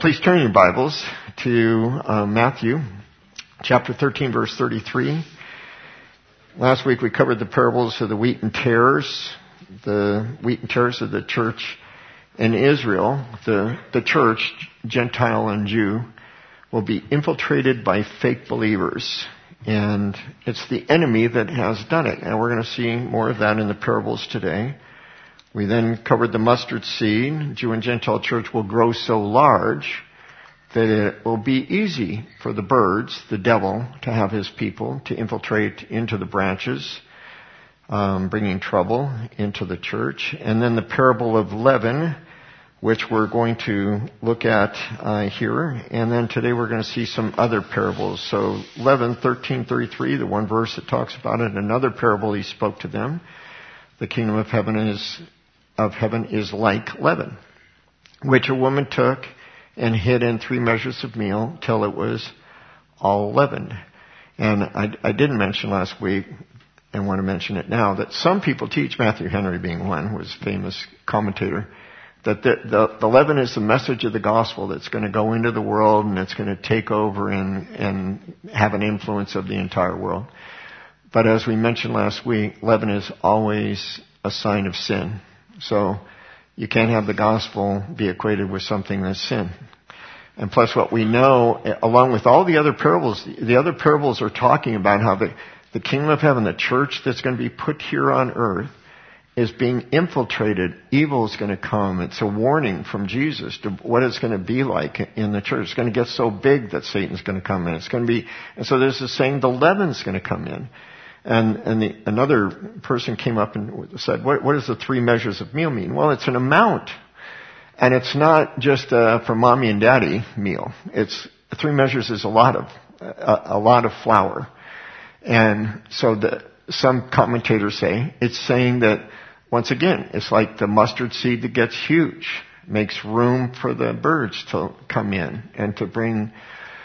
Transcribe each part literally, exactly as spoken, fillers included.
Please turn your Bibles to uh, Matthew chapter thirteen, verse thirty-three. Last week we covered the parables of the wheat and tares, the wheat and tares of the church in Israel. The, the church, Gentile and Jew, will be infiltrated by fake believers. And it's the enemy that has done it. And we're going to see more of that in the parables today. We then covered the mustard seed. Jew and Gentile church will grow so large that it will be easy for the birds, the devil, to have his people to infiltrate into the branches, um, bringing trouble into the church. And then the parable of leaven, which we're going to look at uh, here. And then today we're going to see some other parables. So leaven, thirteen thirty-three, the one verse that talks about it. Another parable he spoke to them. The kingdom of heaven is of heaven is like leaven, which a woman took and hid in three measures of meal till it was all leavened. And I, I didn't mention last week, and want to mention it now, that some people teach, Matthew Henry being one, who was a famous commentator, that the, the, the leaven is the message of the gospel that's going to go into the world and it's going to take over and, and have an influence of the entire world. But as we mentioned last week, leaven is always a sign of sin. So you can't have the gospel be equated with something that's sin. And plus what we know, along with all the other parables, the other parables are talking about how the, the kingdom of heaven, the church that's going to be put here on earth, is being infiltrated. Evil is going to come. It's a warning from Jesus to what it's going to be like in the church. It's going to get so big that Satan's going to come in. It's going to be, and so there's this saying the leaven's going to come in. And, and the, another person came up and said, what, what does the three measures of meal mean? Well, it's an amount. And it's not just uh, for mommy and daddy meal. It's, three measures is a lot of, a, a lot of flour. And so the, some commentators say, it's saying that, once again, it's like the mustard seed that gets huge, makes room for the birds to come in and to bring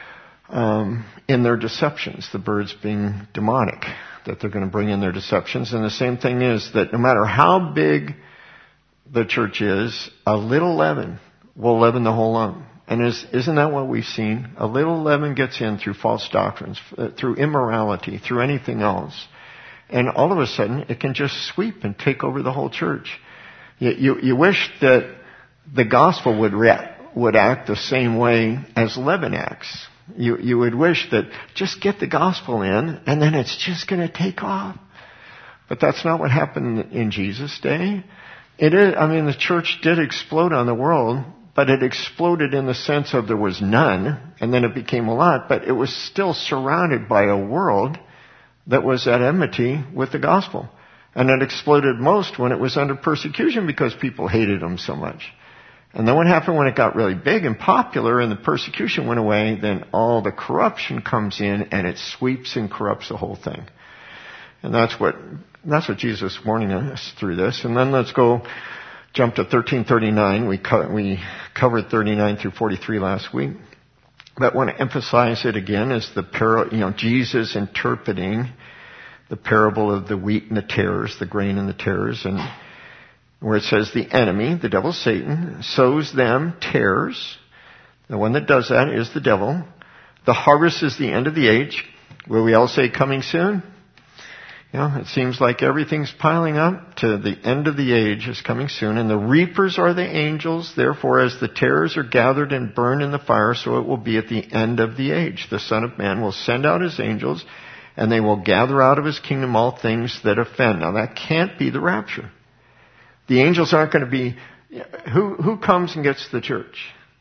um, in their deceptions, the birds being demonic, that they're going to bring in their deceptions. And the same thing is that no matter how big the church is, a little leaven will leaven the whole lump. And is, isn't that what we've seen? A little leaven gets in through false doctrines, through immorality, through anything else. And all of a sudden, it can just sweep and take over the whole church. You, you, you wish that the gospel would react, would act the same way as leaven acts. You, you would wish that just get the gospel in, and then it's just going to take off. But that's not what happened in Jesus' day. It is, I mean, the church did explode on the world, but it exploded in the sense of there was none, and then it became a lot, but it was still surrounded by a world that was at enmity with the gospel. And it exploded most when it was under persecution because people hated them so much. And then what happened when it got really big and popular and the persecution went away, then all the corruption comes in and it sweeps and corrupts the whole thing. And that's what, that's what Jesus is warning us through this. And then let's go jump to thirteen thirty-nine. We, co- we covered thirty-nine through forty-three last week. But I want to emphasize it again as the par- you know, Jesus interpreting the parable of the wheat and the tares, the grain and the tares, and where it says the enemy, the devil Satan, sows them tares. The one that does that is the devil. The harvest is the end of the age. Will we all say coming soon? You know, it seems like everything's piling up to the end of the age is coming soon. And the reapers are the angels. Therefore, as the tares are gathered and burned in the fire, so it will be at the end of the age. The Son of Man will send out his angels, and they will gather out of his kingdom all things that offend. Now, that can't be the rapture. The angels aren't going to be... Who, who comes and gets the church?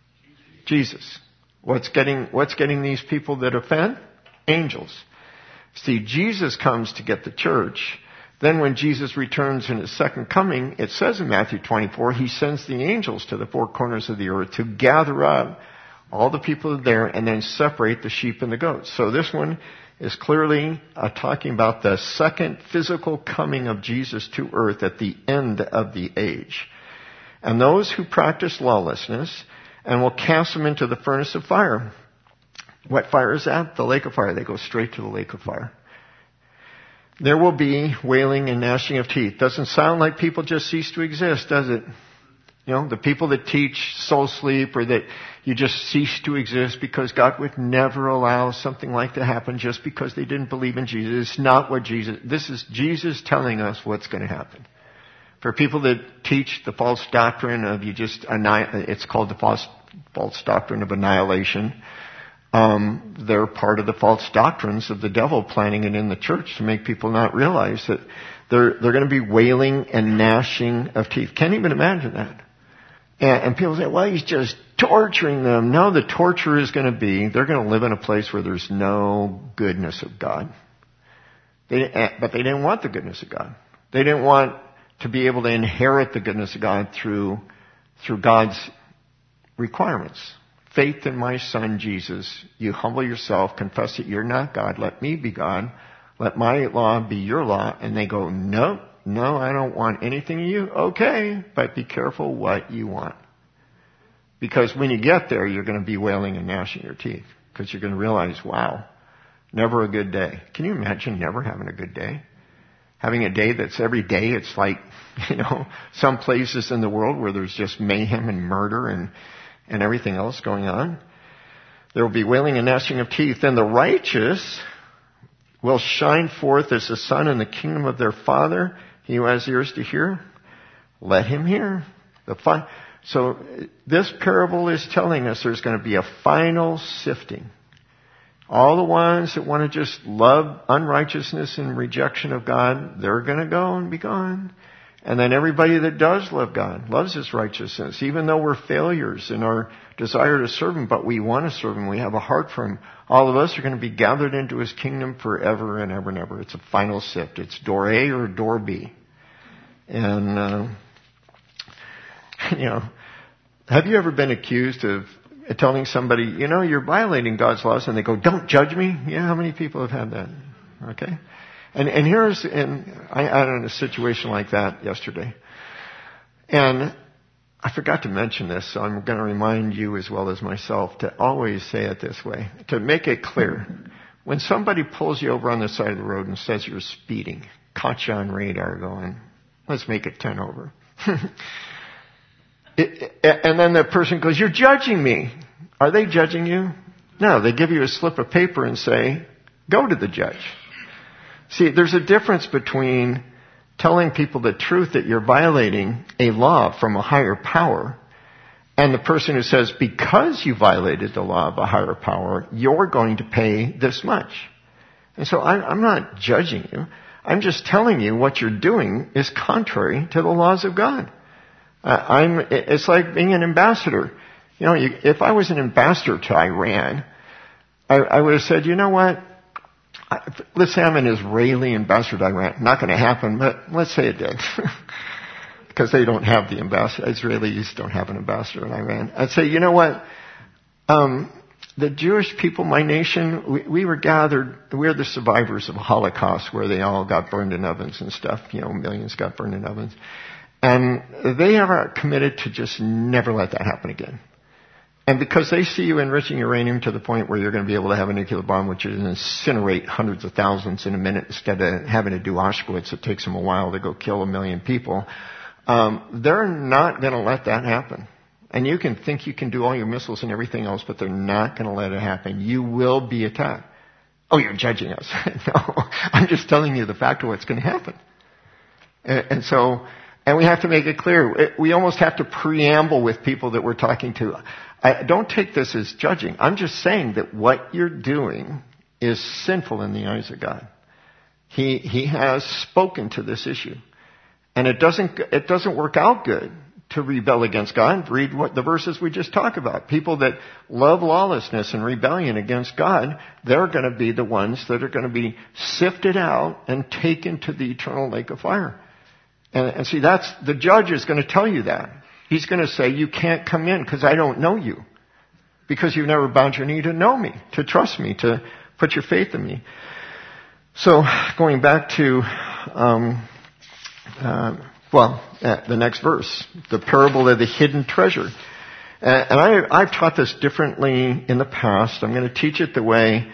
Jesus. What's getting, what's getting these people that offend? Angels. See, Jesus comes to get the church. Then when Jesus returns in his second coming, it says in Matthew twenty-four, he sends the angels to the four corners of the earth to gather up all the people there and then separate the sheep and the goats. So this one is clearly uh, talking about the second physical coming of Jesus to earth at the end of the age. And those who practice lawlessness and will cast them into the furnace of fire. What fire is that? The lake of fire. They go straight to the lake of fire. There will be wailing and gnashing of teeth. Doesn't sound like people just cease to exist, does it? You know, the people that teach soul sleep or that you just cease to exist because God would never allow something like that to happen just because they didn't believe in Jesus. It's not what Jesus, this is Jesus telling us what's going to happen. For people that teach the false doctrine of you just, it's called the false, false doctrine of annihilation. Um, they're part of the false doctrines of the devil planting it in the church to make people not realize that they're, they're going to be wailing and gnashing of teeth. Can't even imagine that. And, and people say, well, he's just torturing them. No, the torture is going to be, they're going to live in a place where there's no goodness of God. They, but they didn't want the goodness of God. They didn't want to be able to inherit the goodness of God through, through God's requirements. Faith in my Son, Jesus. You humble yourself, confess that you're not God. Let me be God. Let my law be your law. And they go, no, no, I don't want anything of you. Okay, but be careful what you want. Because when you get there, you're going to be wailing and gnashing your teeth. Because you're going to realize, wow, never a good day. Can you imagine never having a good day? Having a day that's every day, it's like, you know, some places in the world where there's just mayhem and murder and and everything else going on. There will be wailing and gnashing of teeth. And the righteous will shine forth as the sun in the kingdom of their Father. He who has ears to hear, let him hear. The fi- so this parable is telling us there's going to be a final sifting. All the ones that want to just love unrighteousness and rejection of God, they're going to go and be gone. And then everybody that does love God, loves His righteousness, even though we're failures in our desire to serve Him, but we want to serve Him, we have a heart for Him, all of us are going to be gathered into His kingdom forever and ever and ever. It's a final sift. It's door A or door B. And, uh, you know, have you ever been accused of telling somebody, you know, you're violating God's laws, and they go, don't judge me? Yeah, how many people have had that? Okay. And, and here's, and I, I had a situation like that yesterday. And I forgot to mention this, so I'm going to remind you as well as myself to always say it this way, to make it clear. When somebody pulls you over on the side of the road and says you're speeding, caught you on radar going, let's make it ten over. it, and then the person goes, you're judging me. Are they judging you? No, they give you a slip of paper and say, go to the judge. See, there's a difference between telling people the truth that you're violating a law from a higher power and the person who says, because you violated the law of a higher power, you're going to pay this much. And so I, I'm not judging you. I'm just telling you what you're doing is contrary to the laws of God. Uh, I'm, it's like being an ambassador. You know, you, if I was an ambassador to Iran, I, I would have said, you know what? I, let's say I'm an Israeli ambassador to Iran. Not going to happen, but let's say it did. Because they don't have the ambassador. Israelis don't have an ambassador in Iran. I'd say, you know what? Um, the Jewish people, my nation, we, we were gathered, we're the survivors of the Holocaust where they all got burned in ovens and stuff. You know, millions got burned in ovens. And they are committed to just never let that happen again. And because they see you enriching uranium to the point where you're going to be able to have a nuclear bomb, which is incinerate hundreds of thousands in a minute instead of having to do Auschwitz, it takes them a while to go kill a million people. Um, they're not going to let that happen. And you can think you can do all your missiles and everything else, but they're not going to let it happen. You will be attacked. Oh, you're judging us. No, I'm just telling you the fact of what's going to happen. And, and so, and we have to make it clear. We almost have to preamble with people that we're talking to. I don't take this as judging. I'm just saying that what you're doing is sinful in the eyes of God. He, he has spoken to this issue. And it doesn't, it doesn't work out good to rebel against God. Read what the verses we just talked about. People that love lawlessness and rebellion against God, they're going to be the ones that are going to be sifted out and taken to the eternal lake of fire. And, and see, that's, the judge is going to tell you that. He's going to say, you can't come in because I don't know you. Because you've never bowed your knee to know me, to trust me, to put your faith in me. So, going back to, um, uh, well, uh, the next verse, the parable of the hidden treasure. Uh, and I, I've taught this differently in the past. I'm going to teach it the way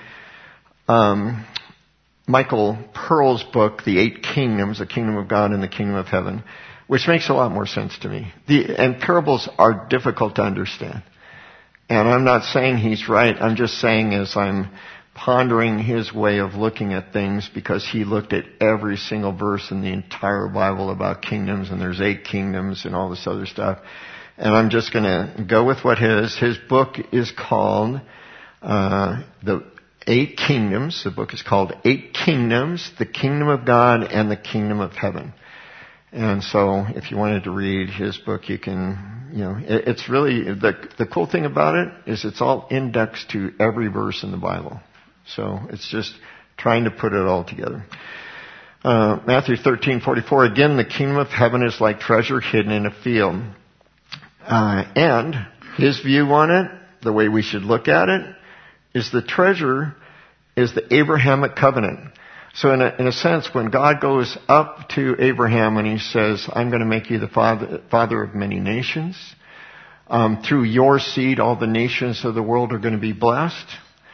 um, Michael Pearl's book, The Eight Kingdoms, the Kingdom of God and the Kingdom of Heaven, which makes a lot more sense to me. The, and parables are difficult to understand. And I'm not saying he's right. I'm just saying as I'm pondering his way of looking at things, because he looked at every single verse in the entire Bible about kingdoms, and there's eight kingdoms and all this other stuff. And I'm just going to go with what his, his book is called, uh, the Eight Kingdoms. The book is called Eight Kingdoms, the Kingdom of God and the Kingdom of Heaven. And so if you wanted to read his book, you can, you know, it, it's really, the, the cool thing about it is it's all indexed to every verse in the Bible. So it's just trying to put it all together. Uh, Matthew thirteen forty-four, again, the kingdom of heaven is like treasure hidden in a field. Uh, and his view on it, the way we should look at it, is the treasure is the Abrahamic covenant. So in a, in a sense, when God goes up to Abraham and he says, I'm going to make you the father, father of many nations, um, through your seed, all the nations of the world are going to be blessed.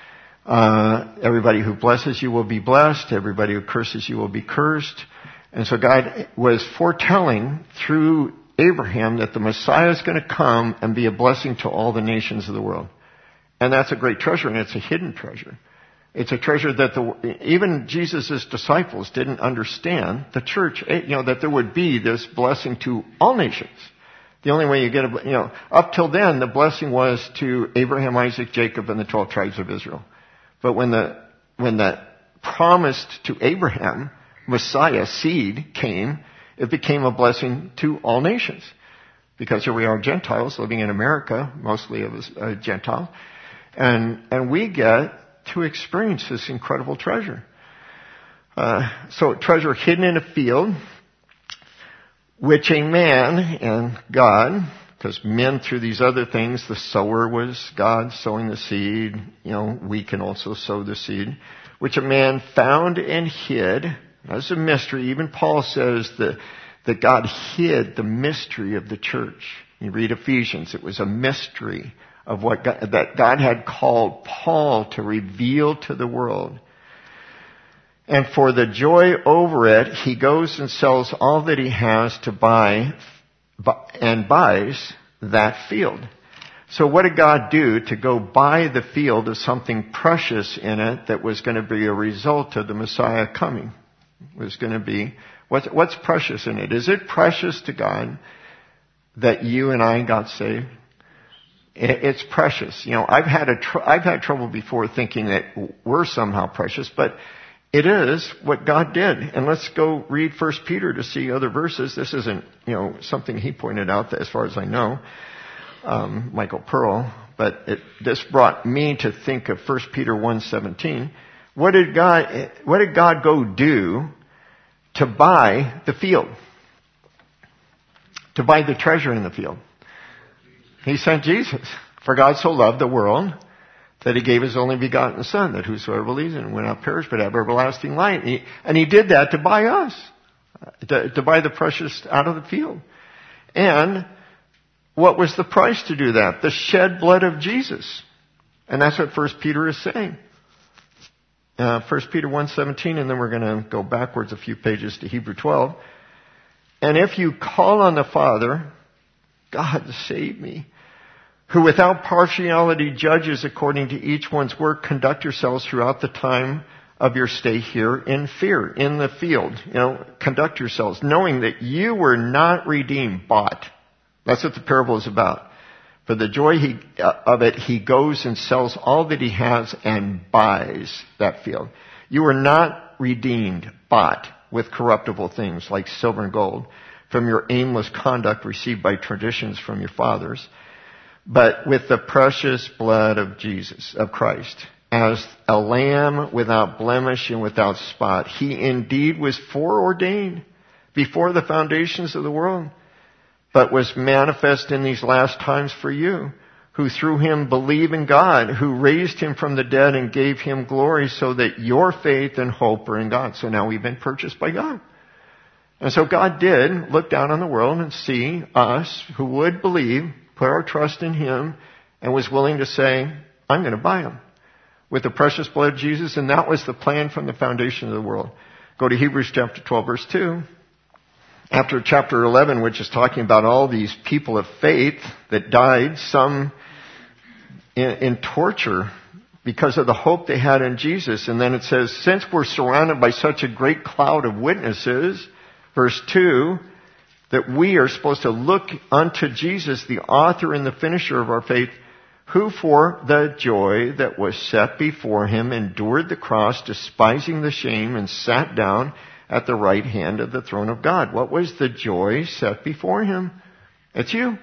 Uh, everybody who blesses you will be blessed. Everybody who curses you will be cursed. And so God was foretelling through Abraham that the Messiah is going to come and be a blessing to all the nations of the world. And that's a great treasure, and it's a hidden treasure. It's a treasure that the, even Jesus' disciples didn't understand. The church, you know, that there would be this blessing to all nations. The only way you get a, you know, up till then, the blessing was to Abraham, Isaac, Jacob, and the twelve tribes of Israel. But when the, when the promised to Abraham Messiah seed came, it became a blessing to all nations. Because here we are Gentiles living in America, mostly of us uh, Gentiles. And, and we get to experience this incredible treasure. Uh, so treasure hidden in a field, which a man and God, because men through these other things, the sower was God sowing the seed, you know, we can also sow the seed, which a man found and hid. That's a mystery. Even Paul says that, that God hid the mystery of the church. You read Ephesians, it was a mystery of what God, that God had called Paul to reveal to the world. And for the joy over it, he goes and sells all that he has to buy and buys that field. So what did God do to go buy the field of something precious in it that was going to be a result of the Messiah coming? It was going to be, what's, what's precious in it? Is it precious to God that you and I got saved? It's precious. You know, I've had a tr- I've had trouble before thinking that we're somehow precious, but it is what God did. And let's go read First Peter to see other verses. This isn't, you know, something he pointed out, as far as I know, um, Michael Pearl, but it, this brought me to think of First Peter one seventeen. What did God, what did God go do to buy the field? To buy the treasure in the field? He sent Jesus. For God so loved the world that he gave his only begotten Son, that whosoever believes in him will not perish but have everlasting life. And he, and he did that to buy us, to, to buy the precious out of the field. And what was the price to do that? The shed blood of Jesus. And that's what First Peter is saying. Uh, First Peter one seventeen, and then we're going to go backwards a few pages to Hebrew twelve. And if you call on the Father, God save me, who without partiality judges according to each one's work, conduct yourselves throughout the time of your stay here in fear, in the field. You know, conduct yourselves, knowing that you were not redeemed, bought. That's what the parable is about. For the joy he, uh, of it, he goes and sells all that he has and buys that field. You were not redeemed, bought with corruptible things like silver and gold from your aimless conduct received by traditions from your fathers, but with the precious blood of Jesus, of Christ, as a lamb without blemish and without spot. He indeed was foreordained before the foundations of the world, but was manifest in these last times for you, who through him believe in God, who raised him from the dead and gave him glory, so that your faith and hope are in God. So now we've been purchased by God. And so God did look down on the world and see us who would believe, put our trust in him, and was willing to say, I'm going to buy him with the precious blood of Jesus. And that was the plan from the foundation of the world. Go to Hebrews chapter twelve, verse two. After chapter eleven, which is talking about all these people of faith that died, some in, in torture because of the hope they had in Jesus. And then it says, since we're surrounded by such a great cloud of witnesses, verse two, that we are supposed to look unto Jesus, the author and the finisher of our faith, who for the joy that was set before him endured the cross, despising the shame, and sat down at the right hand of the throne of God. What was the joy set before him? It's you.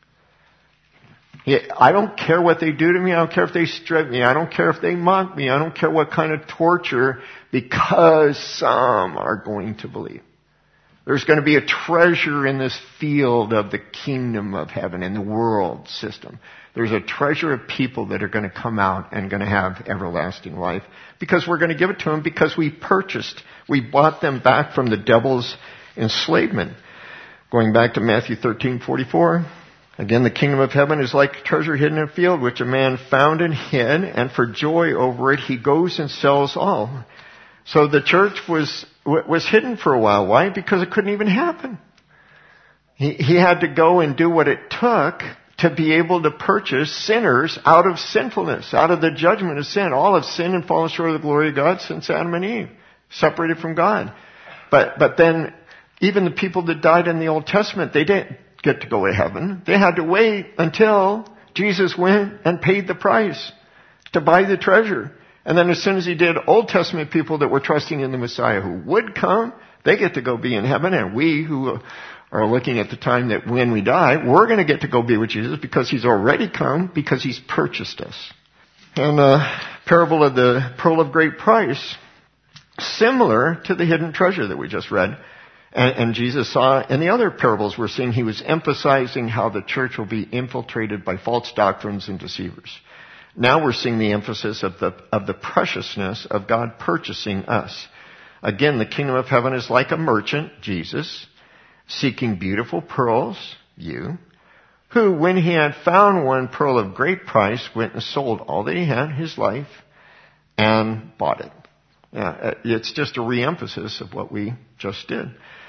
I don't care what they do to me. I don't care if they strip me. I don't care if they mock me. I don't care what kind of torture, because some are going to believe. There's going to be a treasure in this field of the kingdom of heaven, in the world system. There's a treasure of people that are going to come out and going to have everlasting life, because we're going to give it to them, because we purchased, we bought them back from the devil's enslavement. Going back to Matthew thirteen forty-four. Again, the kingdom of heaven is like a treasure hidden in a field, which a man found and hid, and for joy over it he goes and sells all. So the church was was hidden for a while. Why? Because it couldn't even happen. He, he had to go and do what it took to be able to purchase sinners out of sinfulness, out of the judgment of sin. All have sinned and fallen short of the glory of God since Adam and Eve, separated from God. But but then even the people that died in the Old Testament, they didn't get to go to heaven. They had to wait until Jesus went and paid the price to buy the treasure. And then as soon as he did, Old Testament people that were trusting in the Messiah who would come, they get to go be in heaven. And we who are looking at the time that when we die, we're going to get to go be with Jesus, because he's already come, because he's purchased us. And the parable of the pearl of great price, similar to the hidden treasure that we just read. And, and Jesus saw in the other parables we're seeing, he was emphasizing how the church will be infiltrated by false doctrines and deceivers. Now we're seeing the emphasis of the, of the preciousness of God purchasing us. Again, the kingdom of heaven is like a merchant, Jesus, seeking beautiful pearls, you, who, when he had found one pearl of great price, went and sold all that he had, his life, and bought it. Yeah, it's just a reemphasis of what we just did.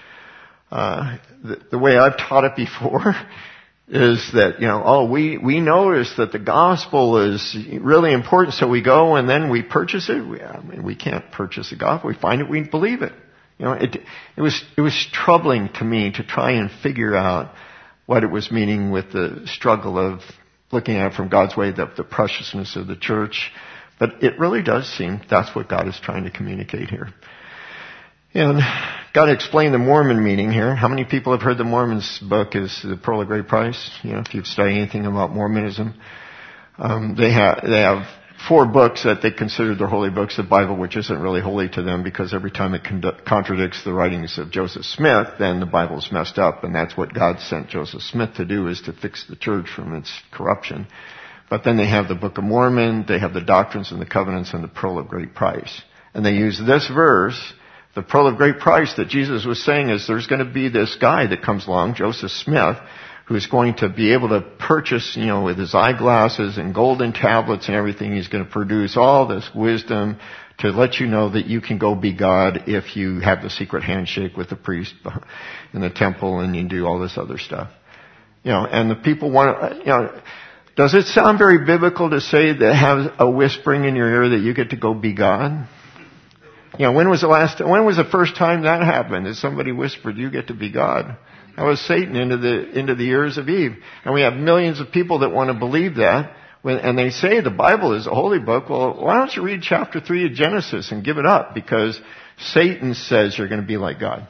Uh, the, the way I've taught it before is that, you know, oh, we, we notice that the gospel is really important, so we go and then we purchase it. We, I mean, we can't purchase the gospel. We find it, we believe it. You know, it, it was, it was troubling to me to try and figure out what it was meaning with the struggle of looking at it from God's way, the, the preciousness of the church. But it really does seem that's what God is trying to communicate here. And got to explain the Mormon meaning here. How many people have heard the Mormons' book is The Pearl of Great Price? You know, if you've studied anything about Mormonism, um, they have they have four books that they consider their holy books. The Bible, which isn't really holy to them, because every time it con- contradicts the writings of Joseph Smith, then the Bible's messed up, and that's what God sent Joseph Smith to do, is to fix the church from its corruption. But then they have the Book of Mormon, they have the Doctrines and the Covenants, and the Pearl of Great Price. And they use this verse, the pearl of great price, that Jesus was saying is there's going to be this guy that comes along, Joseph Smith, who's going to be able to purchase, you know, with his eyeglasses and golden tablets and everything, he's going to produce all this wisdom to let you know that you can go be God if you have the secret handshake with the priest in the temple and you do all this other stuff. You know, and the people want, you know, does it sound very biblical to say that have a whispering in your ear that you get to go be God? You know, when was the last, when was the first time that happened? That somebody whispered, you get to be God? That was Satan into the, into the ears of Eve. And we have millions of people that want to believe that. When, and they say the Bible is a holy book. Well, why don't you read chapter three of Genesis and give it up? Because Satan says you're going to be like God.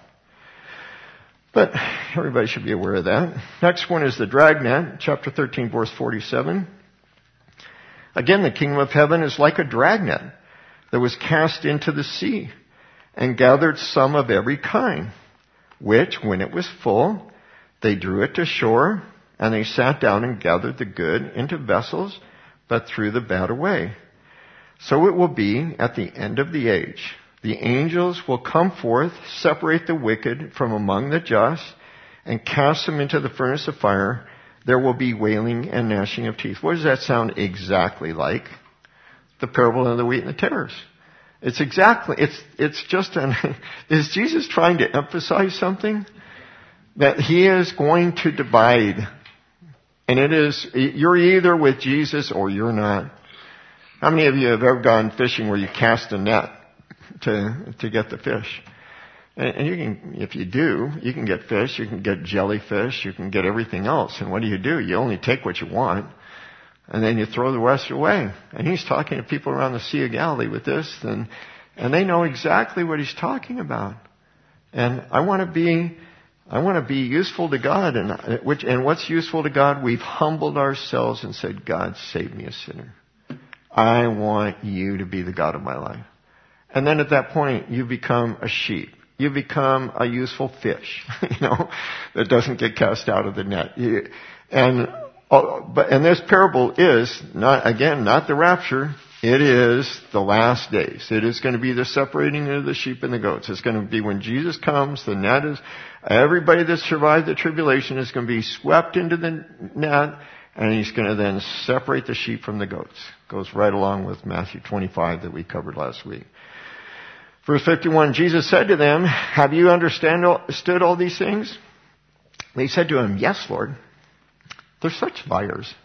But everybody should be aware of that. Next one is the dragnet, chapter thirteen, verse forty-seven. Again, the kingdom of heaven is like a dragnet that was cast into the sea and gathered some of every kind, which, when it was full, they drew it to shore, and they sat down and gathered the good into vessels, but threw the bad away. So it will be at the end of the age. The angels will come forth, separate the wicked from among the just, and cast them into the furnace of fire. There will be wailing and gnashing of teeth. What does that sound exactly like? The parable of the wheat and the tares. It's exactly, it's, it's just an, is Jesus trying to emphasize something? that he is going to divide. And it is, you're either with Jesus or you're not. How many of you have ever gone fishing where you cast a net to, to get the fish? And, and you can, if you do, you can get fish, you can get jellyfish, you can get everything else. And what do you do? You only take what you want, and then you throw the rest away. And he's talking to people around the Sea of Galilee with this, and, and they know exactly what he's talking about. And I want to be, I want to be useful to God. And which, and what's useful to God? We've humbled ourselves and said, God, save me a sinner. I want you to be the God of my life. And then at that point, you become a sheep. You become a useful fish, you know, that doesn't get cast out of the net. You, and, but, and this parable is not, again, not the rapture. It is the last days. It is going to be the separating of the sheep and the goats. It's going to be when Jesus comes, the net is, everybody that survived the tribulation is going to be swept into the net, and he's going to then separate the sheep from the goats. Goes right along with Matthew twenty-five that we covered last week. Verse fifty-one, Jesus said to them, have you understood all these things? They said to him, yes, Lord. They're such liars.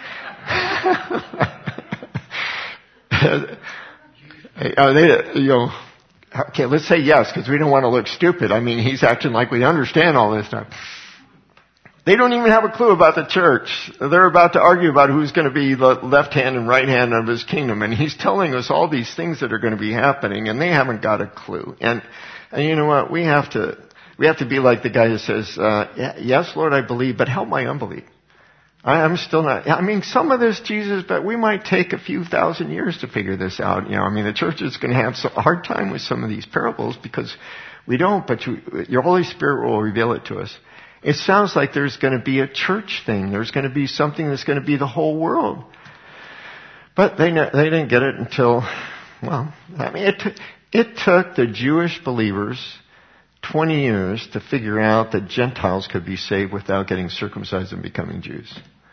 Are they, you know, okay, let's say yes, because we don't want to look stupid. I mean, he's acting like we understand all this stuff. They don't even have a clue about the church. They're about to argue about who's going to be the left hand and right hand of his kingdom. And he's telling us all these things that are going to be happening, and they haven't got a clue. And, and you know what? We have to, we have to be like the guy who says, uh, yes, Lord, I believe, but help my unbelief. I, I'm still not, I mean, some of this, Jesus, but we might take a few thousand years to figure this out. You know, I mean, the church is going to have a hard time with some of these parables because we don't, but you, your Holy Spirit will reveal it to us. It sounds like there's going to be a church thing. There's going to be something that's going to be the whole world. But they they didn't get it until, well, I mean, it, t- it took the Jewish believers twenty years to figure out that Gentiles could be saved without getting circumcised and becoming Jews.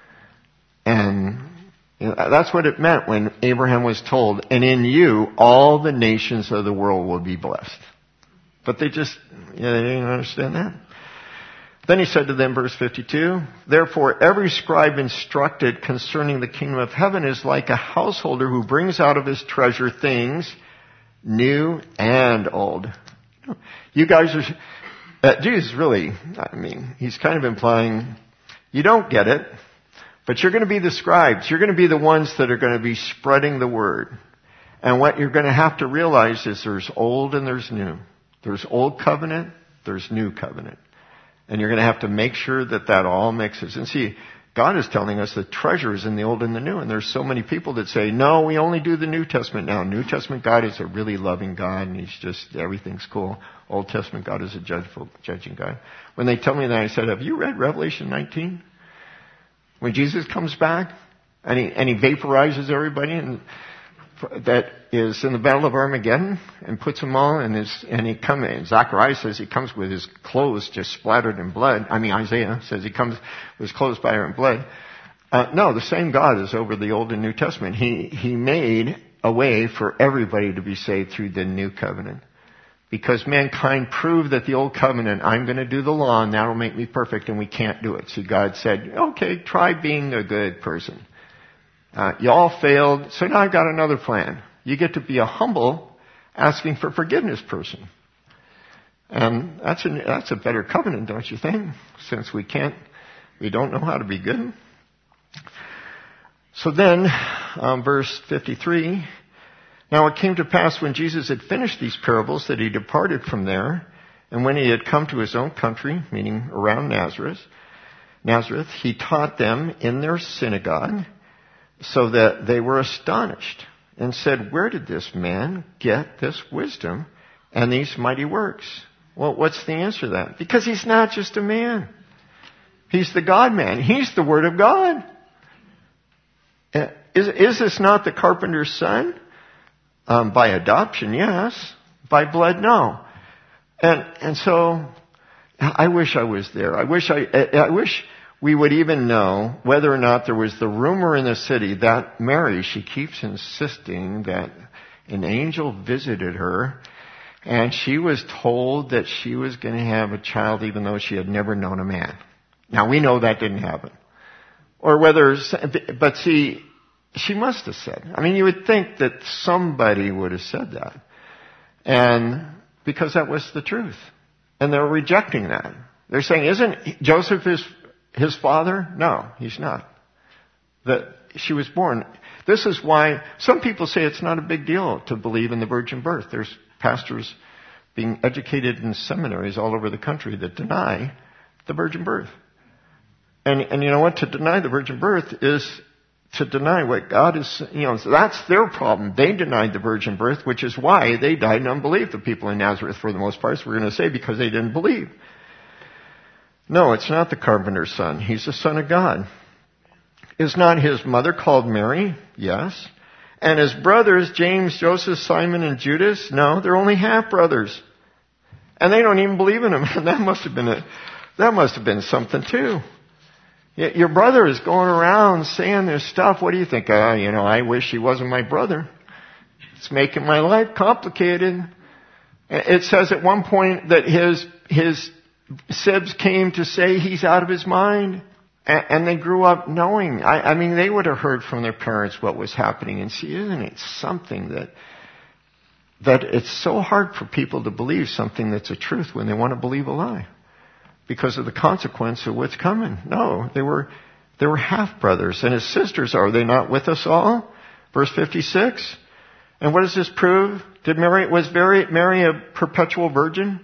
And you know, that's what it meant when Abraham was told, and in you all the nations of the world will be blessed. But they just, you know, they didn't understand that. Then he said to them, verse fifty-two, therefore every scribe instructed concerning the kingdom of heaven is like a householder who brings out of his treasure things new and old. You guys are, uh, Jesus really, I mean, he's kind of implying you don't get it, but you're going to be the scribes. You're going to be the ones that are going to be spreading the word. And what you're going to have to realize is there's old and there's new. There's old covenant, there's new covenant. And you're going to have to make sure that that all mixes. And see, God is telling us the treasure is in the old and the new. And there's so many people that say, no, we only do the New Testament now. New Testament God is a really loving God, and he's just, everything's cool. Old Testament God is a judgeful, judging God. When they tell me that, I said, have you read Revelation nineteen? When Jesus comes back, and he, and he vaporizes everybody, and that is in the Battle of Armageddon, and puts them all in his, and he comes, and Zechariah says he comes with his clothes just splattered in blood. I mean, Isaiah says he comes with his clothes splattered in blood. Uh, no, the same God is over the Old and New Testament. He, he made a way for everybody to be saved through the New Covenant. Because mankind proved that the Old Covenant, I'm going to do the law and that'll make me perfect, and we can't do it. So God said, okay, try being a good person. Uh, you all failed, so now I've got another plan. You get to be a humble, asking for forgiveness person. And that's a, that's a better covenant, don't you think? Since we can't, we don't know how to be good. So then, um, verse fifty-three, now it came to pass when Jesus had finished these parables that he departed from there, and when he had come to his own country, meaning around Nazareth, Nazareth, he taught them in their synagogue, so that they were astonished and said, where did this man get this wisdom and these mighty works? Well, what's the answer to that? Because he's not just a man. He's the God-man. He's the Word of God. Is, is this not the carpenter's son? Um, by adoption, yes. By blood, no. And and so, I wish I was there. I wish I, I wish we would even know whether or not there was the rumor in the city that Mary, she keeps insisting that an angel visited her, And she was told that she was going to have a child even though she had never known a man. Now we know that didn't happen. Or whether, but see, she must have said. I mean, you would think that somebody would have said that. And because that was the truth. And they're rejecting that. They're saying, isn't Joseph his, his father? No, he's not. That she was born. This is why some people say it's not a big deal to believe in the virgin birth. There's pastors being educated in seminaries all over the country that deny the virgin birth. And, and you know what? To deny the virgin birth is to deny what God is, you know, so that's their problem. They denied the virgin birth, which is why they died in unbelief, the people in Nazareth for the most part. So we're going to say because they didn't believe. No, it's not the carpenter's son. He's the son of God. Is not his mother called Mary? Yes. And his brothers, James, Joseph, Simon, and Judas? No, they're only half brothers. And they don't even believe in him. And that must have been a, that must have been something too. Your brother is going around saying this stuff. What do you think? Uh, you know, I wish he wasn't my brother. It's making my life complicated. It says at one point that his, his sibs came to say he's out of his mind. And they grew up knowing. I, I mean, they would have heard from their parents what was happening. And see, isn't it something that, that it's so hard for people to believe something that's a truth when they want to believe a lie? Because of the consequence of what's coming. No, they were, they were half brothers. And his sisters, are they not with us all? Verse fifty-six. And what does this prove? Did Mary, was Mary, Mary a perpetual virgin?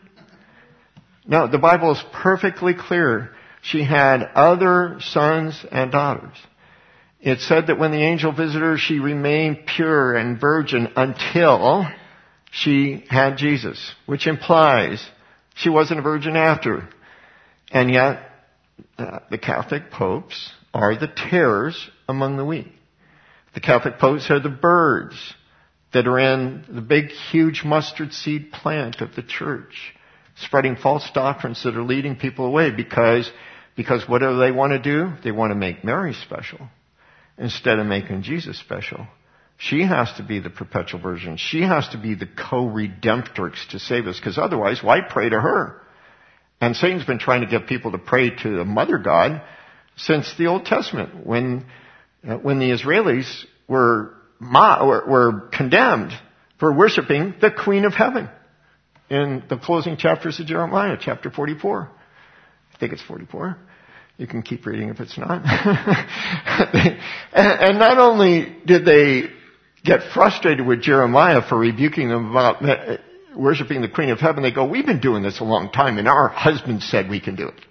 No, the Bible is perfectly clear. She had other sons and daughters. It said that when the angel visited her, she remained pure and virgin until she had Jesus, which implies she wasn't a virgin after. And yet, uh, the Catholic popes are the tares among the wheat. The Catholic popes are the birds that are in the big, huge mustard seed plant of the church, spreading false doctrines that are leading people away because, because what do they want to do? They want to make Mary special instead of making Jesus special. She has to be the perpetual virgin. She has to be the co-redemptrix to save us, because otherwise, why pray to her? And Satan's been trying to get people to pray to the Mother God since the Old Testament, when uh, when the Israelis were, ma- were were condemned for worshiping the Queen of Heaven in the closing chapters of Jeremiah, chapter forty-four. I think it's forty-four. You can keep reading if it's not. and, and not only did they get frustrated with Jeremiah for rebuking them about worshiping the Queen of Heaven, they go, we've been doing this a long time, and our husband said we can do it.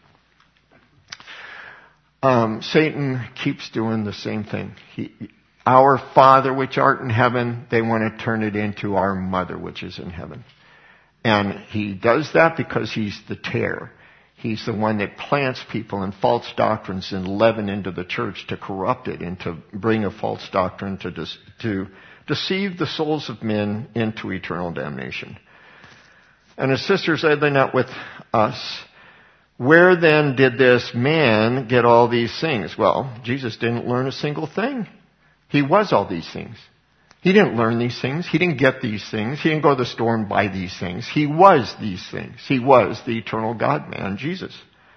Um, Satan keeps doing the same thing. He, our Father which art in heaven, they want to turn it into our Mother which is in heaven. And he does that because he's the tare. He's the one that plants people in false doctrines and leaven into the church to corrupt it and to bring a false doctrine to, de- to deceive the souls of men into eternal damnation. And his sisters, are they not with us? Where then did this man get all these things? Well, Jesus didn't learn a single thing. He was all these things. He didn't learn these things. He didn't get these things. He didn't go to the store and buy these things. He was these things. He was the eternal God-man, Jesus.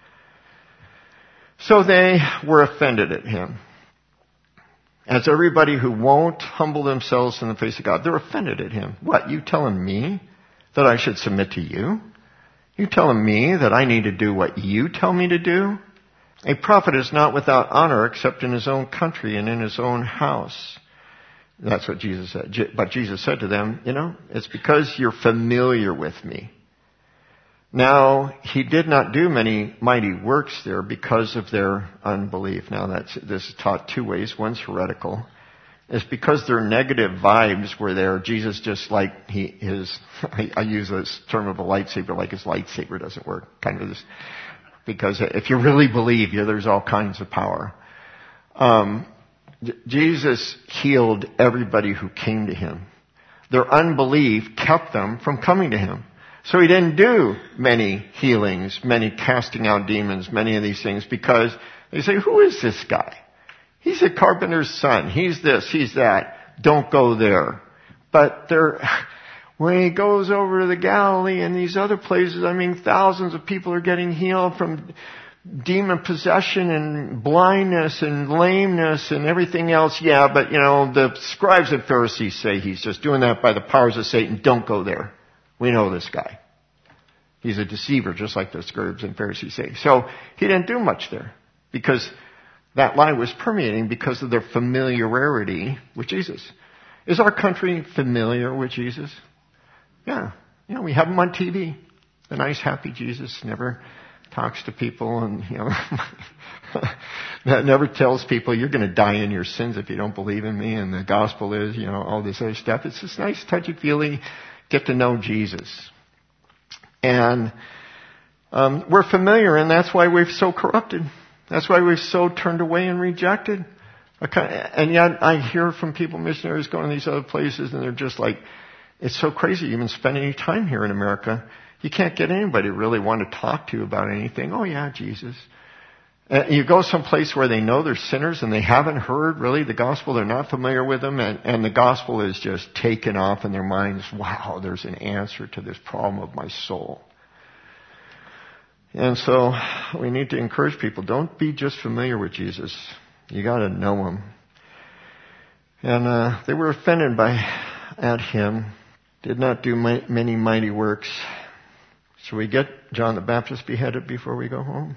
So they were offended at him. As everybody who won't humble themselves in the face of God, they're offended at him. What, you telling me that I should submit to you? You telling me that I need to do what you tell me to do? A prophet is not without honor except in his own country and in his own house. That's what Jesus said. But Jesus said to them, you know, it's because you're familiar with me. Now, he did not do many mighty works there because of their unbelief. Now, that's, this is taught two ways. One's heretical. It's because their negative vibes were there. Jesus just like he, his, I, I use this term of a lightsaber, like his lightsaber doesn't work. Kind of this, because if you really believe, you, there's all kinds of power. Um, Jesus healed everybody who came to him. Their unbelief kept them from coming to him. So he didn't do many healings, many casting out demons, many of these things, because they say, who is this guy? He's a carpenter's son. He's this, he's that. Don't go there. But they're, When he goes over to the Galilee and these other places, I mean, thousands of people are getting healed from demon possession and blindness and lameness and everything else. Yeah, but you know, the scribes and Pharisees say he's just doing that by the powers of Satan. Don't go there. We know this guy. He's a deceiver, just like the scribes and Pharisees say. So he didn't do much there because that lie was permeating because of their familiarity with Jesus. Is our country familiar with Jesus? Yeah. You know, we have him on T V. The nice, happy Jesus never talks to people and, you know, that never tells people you're going to die in your sins if you don't believe in me, and the gospel is, you know, all this other stuff. It's this nice, touchy-feely, get to know Jesus. And um, we're familiar, and that's why we're so corrupted. That's why we're so turned away and rejected. And yet I hear from people, missionaries going to these other places, and they're just like, it's so crazy even spend any time here in America. You can't get anybody to really want to talk to you about anything. Oh yeah, Jesus. And you go someplace where they know they're sinners and they haven't heard really the gospel. They're not familiar with them, and, and the gospel is just taken off in their minds. Wow, there's an answer to this problem of my soul. And so we need to encourage people, don't be just familiar with Jesus. You got to know him. And uh, they were offended by at him, did not do my, many mighty works. Should we get John the Baptist beheaded before we go home?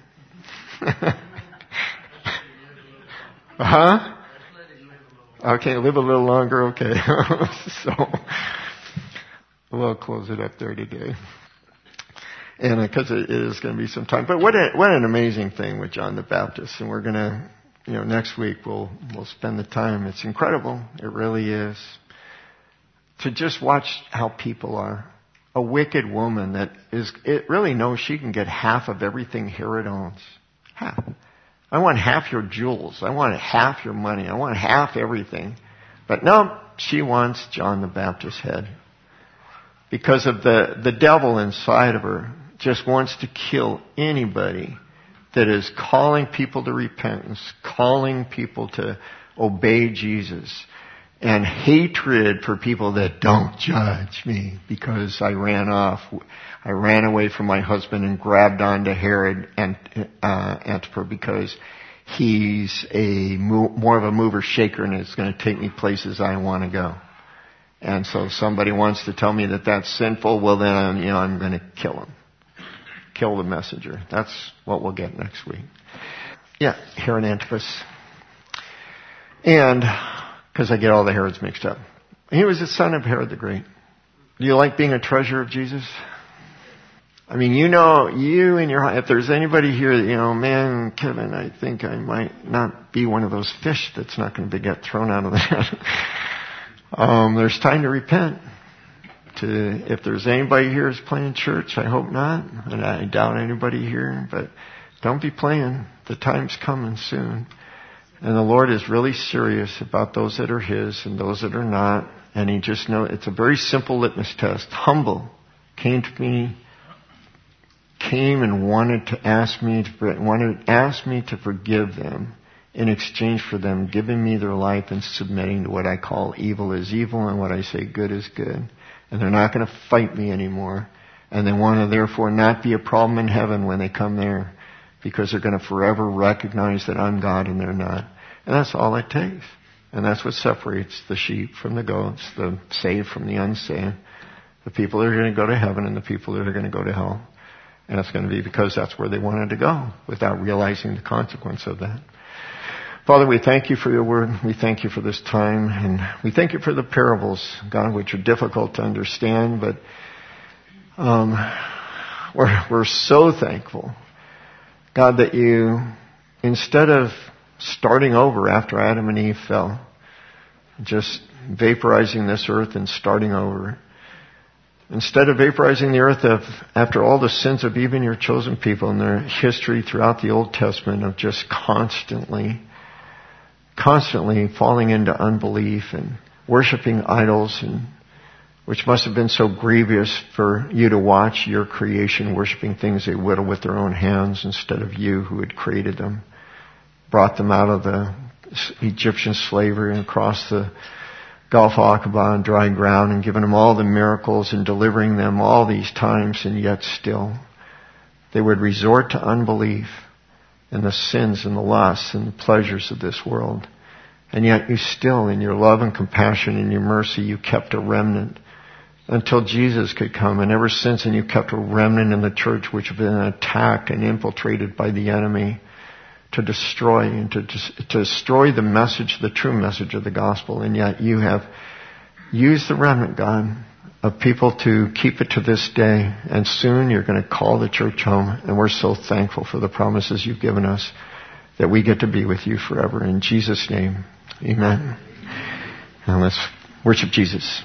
Huh? Okay, live a little longer. Okay. So we'll close it up there today. And because it is going to be some time. But what a, what an amazing thing with John the Baptist. And we're going to, you know, next week we'll we'll spend the time. It's incredible. It really is. To just watch how people are. A wicked woman that is, it really knows she can get half of everything Herod owns. Half. I want half your jewels. I want half your money. I want half everything. But no, she wants John the Baptist's head. Because of the, the devil inside of her just wants to kill anybody that is calling people to repentance, calling people to obey Jesus. And hatred for people that don't judge me because I ran off. I ran away from my husband and grabbed onto Herod and uh, Antipas because he's a mo- more of a mover shaker and it's going to take me places I want to go. And so if somebody wants to tell me that that's sinful, well then I'm, you know, I'm going to kill him. Kill the messenger. That's what we'll get next week. Yeah, Herod Antipas. And because I get all the Herods mixed up. He was the son of Herod the Great. Do you like being a treasure of Jesus? I mean, you know, you in your heart, if there's anybody here that, you know, man, Kevin, I think I might not be one of those fish that's not going to get thrown out of the net. um, there's time to repent. To, if there's anybody here who's playing church, I hope not. And I doubt anybody here, but don't be playing. The time's coming soon. And the Lord is really serious about those that are His and those that are not. And He just knows, it's a very simple litmus test. Humble. Came to me, came and wanted to ask me to, wanted, asked me to forgive them in exchange for them giving me their life and submitting to what I call evil is evil and what I say good is good. And they're not going to fight me anymore. And they want to therefore not be a problem in heaven when they come there, because they're going to forever recognize that I'm God and they're not. And that's all it takes. And that's what separates the sheep from the goats, the saved from the unsaved, the people that are going to go to heaven and the people that are going to go to hell. And it's going to be because that's where they wanted to go without realizing the consequence of that. Father, we thank you for your word. We thank you for this time. And we thank you for the parables, God, which are difficult to understand. But um, we're, we're so thankful, God, that you, instead of starting over after Adam and Eve fell, just vaporizing this earth and starting over, instead of vaporizing the earth of, after all the sins of even your chosen people in their history throughout the Old Testament of just constantly, constantly falling into unbelief and worshiping idols, and which must have been so grievous for you to watch your creation worshiping things they whittle with their own hands instead of you who had created them, brought them out of the Egyptian slavery and across the Gulf Aqaba on dry ground and given them all the miracles and delivering them all these times, and yet still they would resort to unbelief and the sins and the lusts and the pleasures of this world. And yet you still, in your love and compassion and your mercy, you kept a remnant until Jesus could come. And ever since, and you kept a remnant in the church which have been attacked and infiltrated by the enemy to destroy and to, to destroy the message, the true message of the gospel. And yet you have used the remnant, God, of people to keep it to this day. And soon you're going to call the church home. And we're so thankful for the promises you've given us that we get to be with you forever. In Jesus' name, amen. And let's worship Jesus.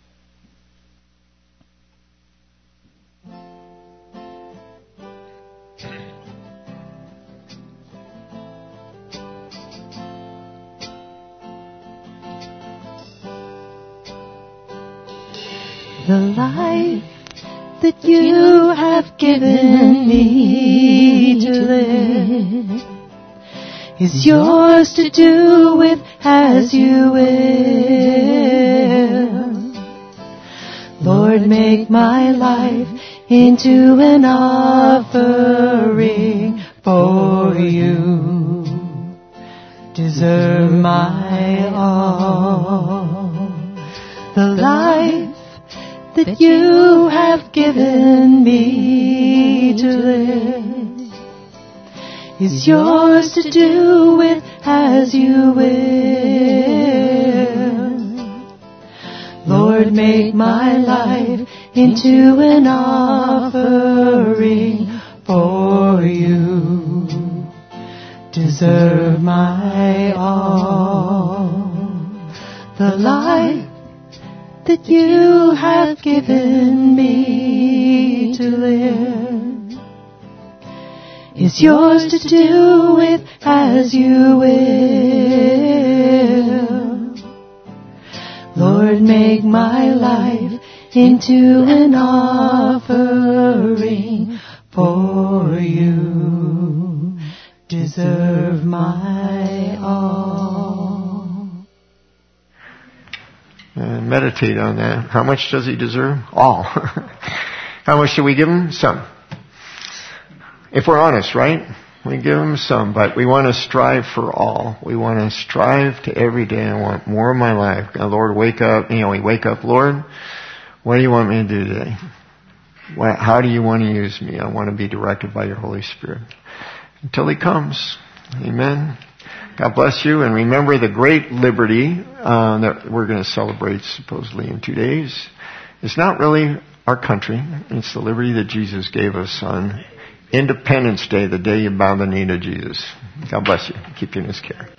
The life that you have given me to live is yours to do with as you will. Lord, make my life into an offering for you. Deserve my all. The life that you have given me to live is yours to do with as you will. Lord, make my life into an offering for you. Deserve my all. The life that you have given me to live is yours to do with as you will. Lord, make my life into an offering for you. Deserve my all. And meditate on that. How much does he deserve? All. How much do we give him? Some. If we're honest, right? We give him some, but we want to strive for all. We want to strive to every day. I want more of my life. God, Lord, wake up. You know, we wake up, Lord, what do you want me to do today? What, how do you want to use me? I want to be directed by your Holy Spirit. Until he comes. Amen. God bless you, and remember the great liberty uh, that we're going to celebrate supposedly in two days. It's not really our country. It's the liberty that Jesus gave us on Independence Day, the day you bow the knee to Jesus. God bless you. Keep you in his care.